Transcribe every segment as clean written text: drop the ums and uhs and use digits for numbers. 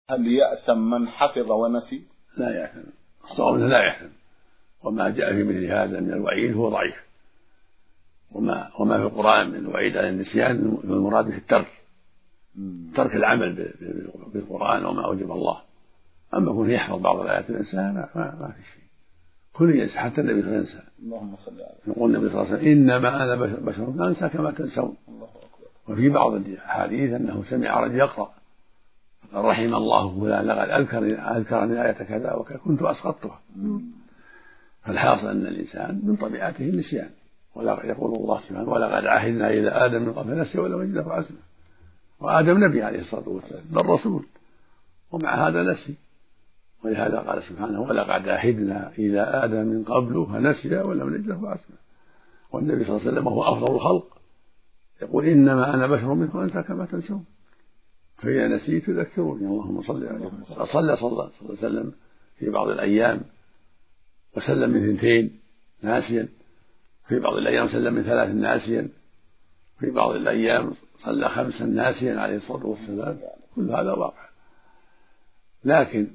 هل يأثم من حفظ ونسي؟ لا يأثم، الصواب لا يأثم، وما جاء في مثل هذا من الوعيد هو ضعيف، وما في القرآن من الوعيد على النسيان المراد في الترك، ترك العمل بالقرآن وما أوجب الله. أما يكون يحفظ بعض الآيات الإنسان ما في شيء، كل ينسى حتى النبي صلى الله عليه وسلم. اللهم صل عليه. يقول النبي صلى الله عليه وسلم إنما أنا بشر أنسى كما تنسون. وفي بعض الحديث أنه سمع رجل يقرأ فقال رحم الله فلان لقد أذكرني آية كذا وكنت أسقطتها. فالحاصل أن الإنسان من طبيعته النسيان، يقول الله سبحانه ولقد عهدنا إلى آدم من قبل نسي ولم نجد له عزما. وآدم نبي عليه الصلاة والسلام بل رسول، ومع هذا نسي، ولهذا قال سبحانه ولقد عهدنا إلى آدم من قبل فنسي ولم نجد له عزما. والنبي صلى الله عليه وسلم هو أفضل الخلق يقول إنما أنا بشر منكم أنسى كما تنسون، فإذا نسيت تذكروني. اللهم صل عليه وسلم. صلى الله عليه وسلم في بعض الأيام وسلم من 2 ناسيا، في بعض الأيام سلم من 3 ناسيا، في بعض الأيام صلى 5 ناسيا عليه الصلاة والسلام. كل هذا واقع، لكن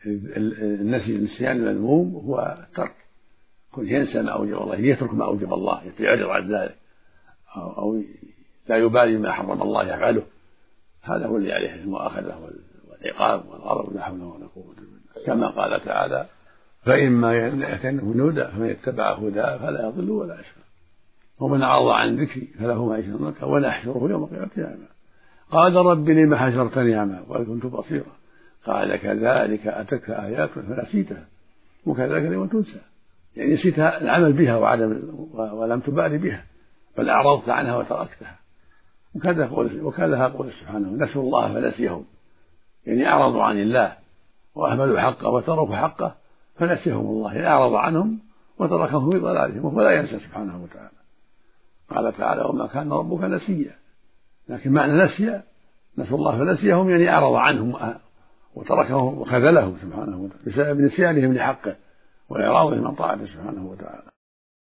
النسيان المذموم هو الترك، كل ينسى ما أوجب الله، يترك ما أوجب الله، يعرض عن ذلك أو لا يبالي ما حرم الله يفعله، هذا هو اللي عليه المؤاخذة والعقاب والغضب. لا حول ولا قوة إلا بالله، كما قال تعالى فإما يأتينهم هدى فمن يتبع هداه فلا يضل ولا يشقى ومن أعرض عن ذكري فله معيشة ضنكا ونحشره يوم القيامة أعمى قال رب لم حشرتني أعمى وقد كنت بصيرا قال كذلك أتتك آياتنا فنسيتها وكذلك اليوم تنسى، يعني نسيت العمل بها ولم تبالي بها بل أعرضت عنها وتركتها. وكذا قول سبحانه نسوا الله فنسيهم، يعني أعرضوا عن الله وأهملوا حقه وتركوا حقه فنسيهم الله، يعني أعرض عنهم وتركهم في ضلالهم ولا ينسى سبحانه وتعالى. قال تعالى وما كان ربك نسيا، لكن معنى نسوا الله فنسيهم يعني أعرض عنهم وتركهم وخذلهم سبحانه وتعالى بسبب نسيانهم لحقه وإعراضهم عن طاعته سبحانه وتعالى.